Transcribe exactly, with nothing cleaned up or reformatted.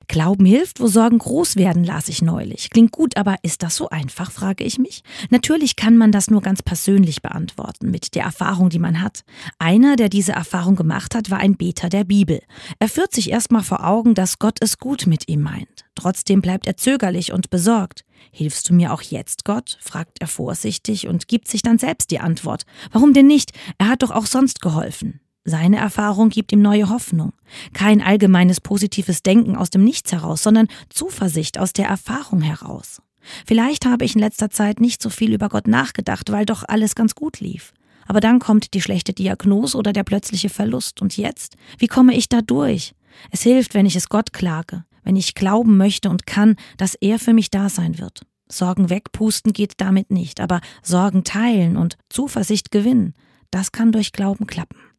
Glauben hilft, wo Sorgen groß werden, las ich neulich. Klingt gut, aber ist das so einfach, frage ich mich. Natürlich kann man das nur ganz persönlich beantworten, mit der Erfahrung, die man hat. Einer, der diese Erfahrung gemacht hat, war ein Beter der Bibel. Er führt sich erstmal vor Augen, dass Gott es gut mit ihm meint. Trotzdem bleibt er zögerlich und besorgt. »Hilfst du mir auch jetzt, Gott?« fragt er vorsichtig und gibt sich dann selbst die Antwort. Warum denn nicht? Er hat doch auch sonst geholfen. Seine Erfahrung gibt ihm neue Hoffnung. Kein allgemeines positives Denken aus dem Nichts heraus, sondern Zuversicht aus der Erfahrung heraus. Vielleicht habe ich in letzter Zeit nicht so viel über Gott nachgedacht, weil doch alles ganz gut lief. Aber dann kommt die schlechte Diagnose oder der plötzliche Verlust. Und jetzt? Wie komme ich da durch? Es hilft, wenn ich es Gott klage, wenn ich glauben möchte und kann, dass er für mich da sein wird. Sorgen wegpusten geht damit nicht, aber Sorgen teilen und Zuversicht gewinnen, das kann durch Glauben klappen.